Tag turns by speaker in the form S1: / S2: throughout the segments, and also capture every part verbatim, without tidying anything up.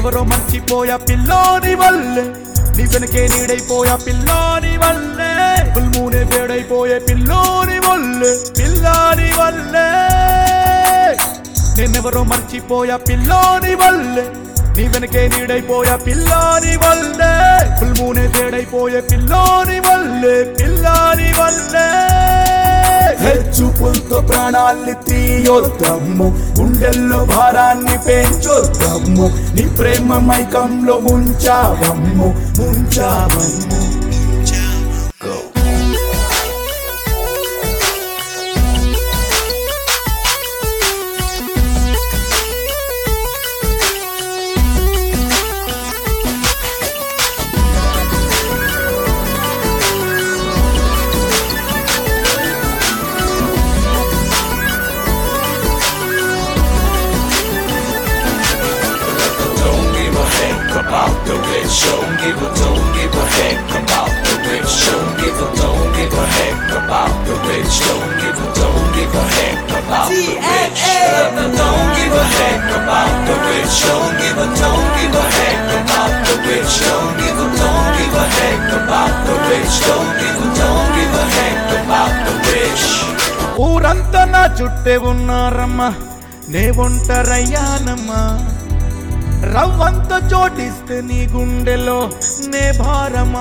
S1: నేనెవరో మర్చిపోయా పిల్లోని వల్లే, నీ వెనకే నీడైపోయా పిల్లోని వల్లే, పుల్మూనే వేడైపోయే పిల్లోని వల్లే, పిల్లాని వల్లే. నేనెవరో మర్చిపోయా పిల్లోని వల్లే, నీ వెనకే నీడైపోయా పిల్లాని వల్లే, పుల్మూనే వేడైపోయే పిల్లోని వల్లే, పిల్లాని వల్లే.
S2: హెచ్చుపులతో ప్రాణాల్ని తీయొద్దమ్ము, గుండెల్లో భారాన్ని పెంచొద్దమ్ము, నీ ప్రేమ మైకంలో ముంచావమ్ము, ముంచావమ్ము.
S3: About the rich, don't give a don't give a heck about the rich, don't give a don't give a heck about the rich, don't give a don't give a heck about the rich, don't give a heck about the rich, don't give a don't give a heck about the rich, don't give a don't give a heck about the rich, don't give a don't give a heck about the rich.
S1: ఊరంతా నా చుట్టే ఉన్నారమ్మా, నే ఒంటరయ్యానమ్మా, రవ్వంత చోటిస్తే నీ గుండెలో నే భారమా,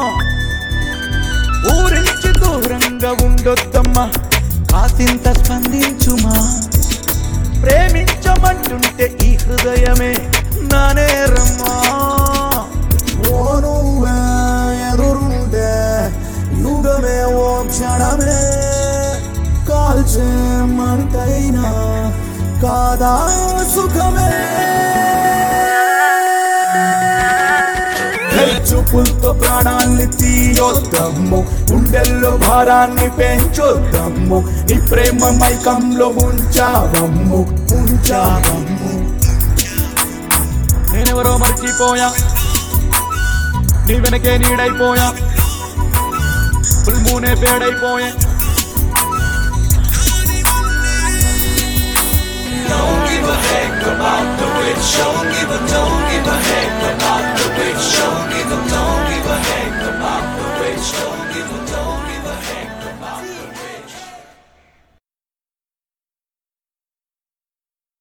S1: ఊరించి దూరంగా ఉండొద్దమ్మా, కాసింత స్పందించుమా, ప్రేమించమంటుంటే ఈ హృదయమే నా నేరమ్మా.
S2: ఓ నువ్వే ఎదురుంటే యుగమే ఓ క్షణమే, కాల్చే మంటైనా కాదా సుఖమే. హెచ్చుపులతో ప్రాణాల్ని తీయొద్దమ్ము, గుండెల్లో భారాన్ని పెంచొద్దమ్ము, నీ ప్రేమ మైకంలో ముంచావమ్ము, ముంచావమ్ము.
S1: నేనెవరో మర్చిపోయా, నీ వెనకే నీడైపోయా, పుల్మూనే వేడైపోయే.
S3: Don't give a heck about the rich, don't give a don't give a heck about the rich, don't give a don't give a heck about the rich, don't give a don't